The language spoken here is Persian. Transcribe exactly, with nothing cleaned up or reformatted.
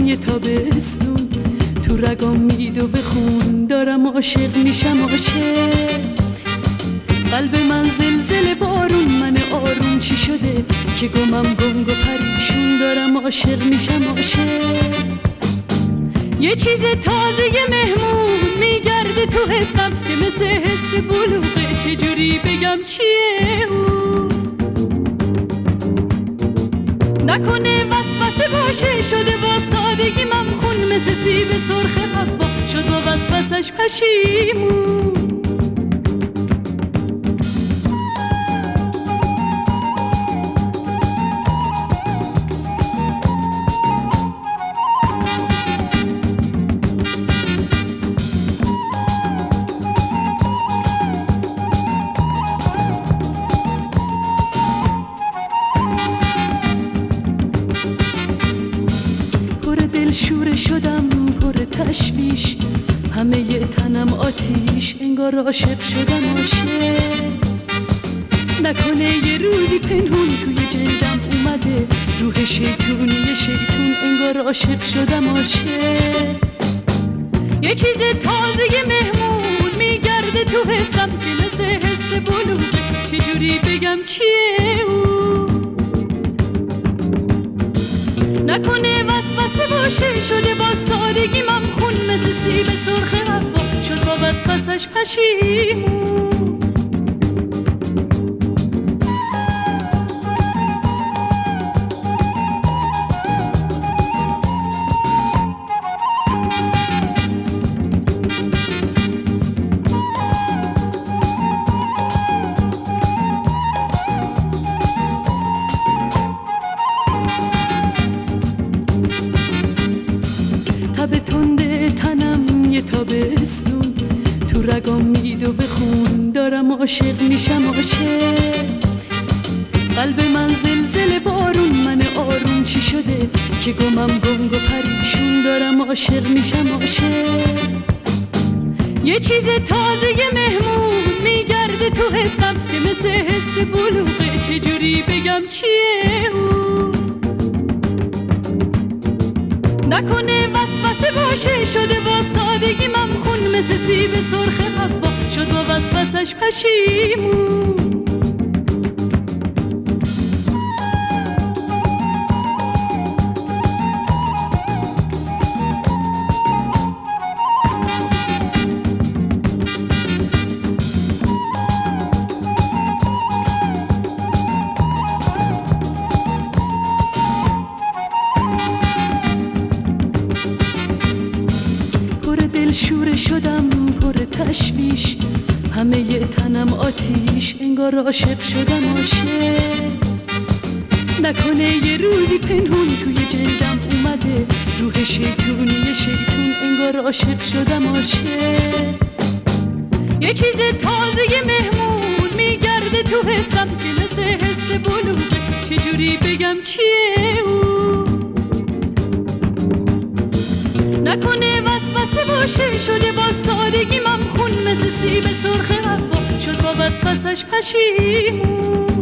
یه تابستون تو رگام میدو به خون، دارم عاشق میشم عاشق. قلب من زلزله بارون، من آروم چی شده که گمم گنگ و پریشون، دارم عاشق میشم عاشق. یه چیز تازه مهمون میگرده تو حسم که مثل حس بلوغه، چجوری بگم چیه اون؟ نکنه وسوسه باشه، شده با سادگی ممخون، مثل سیب سرخ حوا شد با وسوسش پشیمون. شوره شدم پر تشویش، همه ی تنم آتیش، انگار عاشق شدم عاشق. نکنه یه روزی پنهون توی جلدم اومده روح شیطونی شیطون، انگار عاشق شدم عاشق. یه چیز تازه مهمون میگرده تو حسم که مثل حس بلوغه، چجوری بگم چیه اون؟ نکنه وسوسه باشه، شده با سادگی ممخون، مثل سیب سرخ حوا شد با وسوسش پشیمون. تب تنده تنم یه تابستون تو رگام میدو به خون، دارم عاشق میشم عاشق. قلب من زلزله بارون، من آروم چی شده که گمم گنگ و پریشون، دارم عاشق میشم عاشق. یه چیز تازه مهمون میگرده تو حسم که مثل حس بلوغه، چجوری بگم چیه اون؟ نکنه وسوسه باشه، شده با سادگی ممخون، مثل سیب سرخ حوا شد با وسوسش پشیمون. شوره شدم پر تشویش، همه ی تنم آتیش، انگار عاشق شدم عاشق. نکنه یه روزی پنهون توی جلدم اومده روح شیطونی شیطون، انگار عاشق شدم عاشق. یه چیز تازه مهمون میگرده تو حسم که مثل حس بلوغه، چجوری بگم چیه اون؟ نکنه وسوسه باشه، شده با سادگی ممخون، مثل سیب سرخ حوا شد با وسوسش پشیمون.